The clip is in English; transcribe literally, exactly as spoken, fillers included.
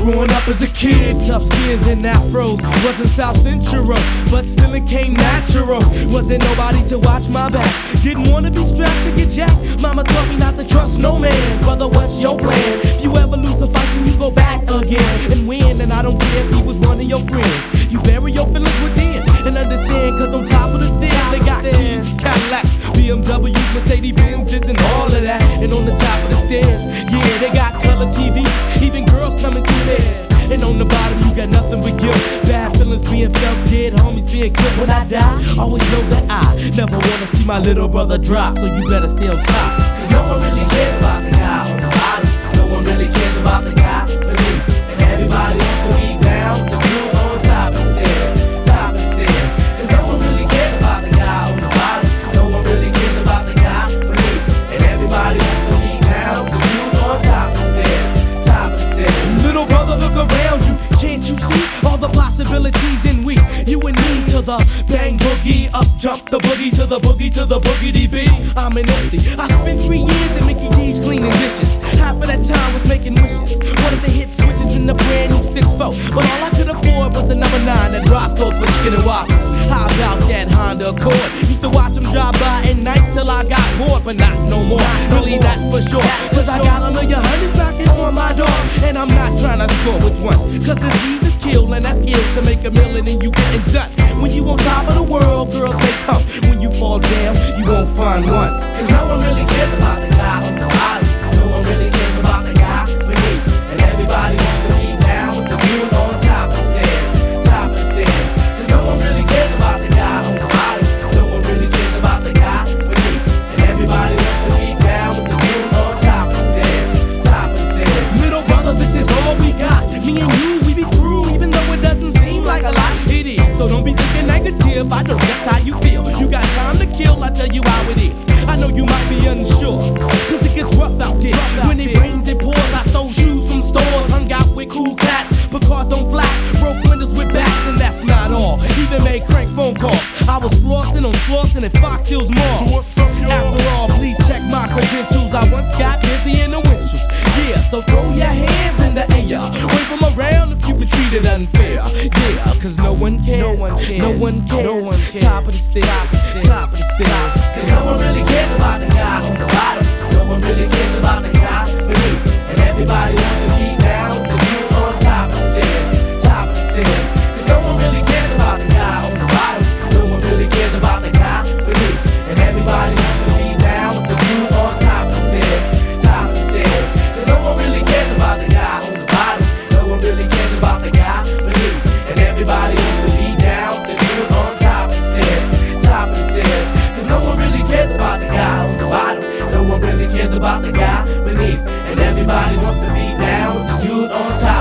Growing up as a kid, tough skins and afros. Wasn't South Central, but still it came natural. Wasn't nobody to watch my back. Didn't wanna be strapped to get jacked. Mama taught me not to trust no man. Brother, what's your plan? If you ever lose a fight, then you go back again and win. And I don't care if he was one of your friends. You bury your feelings within and understand, cause on top of the stairs they got keys, Cadillacs, B M Ws, Mercedes Benzes, and all of that. And on the top of the stairs, yeah, they got color T Vs, even girls coming through theirs. And on the bottom you got nothing but guilt. Bad feelings being felt, dead homies being killed. When I die, always know that I never wanna see my little brother drop. So you better stay on top, cause no one really cares about the guy on the bottom. No one really cares about the guy beneath. And everybody wants to be down, the dude on top of the stairs, top of the stairs. Cause no one really cares about the guy on the bottom. No one really cares about the guy beneath. And everybody wants to be down, the dude on top of the stairs, top of the stairs. Little brother, look around you, can't you see all the possibilities in we, you and me, to the bang boogie, up jump the boogie, to the boogie, to the boogie D. I'm an M C, I spent three years in Mickey D's cleaning dishes. Half of that time was making wishes, wanted to hit switches in the brand new six four, but all I could afford was a number nine at Roscoe's for chicken and waffles. How about that Honda Accord? Used to watch them drive by at night till I got bored, but not no more, really that's for sure. Cause I got a million hundreds knocking on my door, and I'm not trying to score with one, cause disease is kill, and that's ill to make a million and you getting done. When you on top of the world, girls may come. When you fall down, you won't find one. Cause no one really cares about the guy on the bottom. No one really cares about the guy beneath. And everybody wants to be down with the dude on top of the stairs, top of the stairs. Cause no one really cares about the guy on the bottom. No one really cares about the guy beneath. And everybody wants to be down with the dude on top of the stairs, top of the stairs. Little brother, this is all we got. Me and you, we be through, even though it doesn't seem like a lot. It is, so don't be thinking negative. I know just how you feel. You got time to kill, I tell you how it is. I know you might be unsure, cause it gets rough out there. When it rains, it pours. I stole shoes from stores, hung out with cool cats, put cars on flats, broke windows with bats, and that's not all. Even made crank phone calls. I was flossing on Slauson at Fox Hills Mall. So what's up, y'all? After all, please check my credentials. I once got busy in the windshields. Yeah, so throw your hands in the air, wave them around if you've been treated unfair. Yeah, cause no one cares. No one cares. No one cares. No one cares. Top of the stairs. Top of the stairs. Cause no one really cares about the guy on the bottom. No one really cares about the guy beneath. And everybody wants to be down with the dude on top of the stairs. Top of the stairs. Cause no one really cares about the guy on the bottom. No one really cares about the guy beneath. And everybody wants to be down with the dude on top of the stairs. Top of the stairs. Cause no one really cares about the guy on the bottom. No one really cares about the guy beneath. And everybody wants to be down with the dude on top of the stairs. Top of the stairs. Cause no one really cares about the guy on the bottom. No one really cares about the guy beneath. And everybody wants to be down with the dude on top.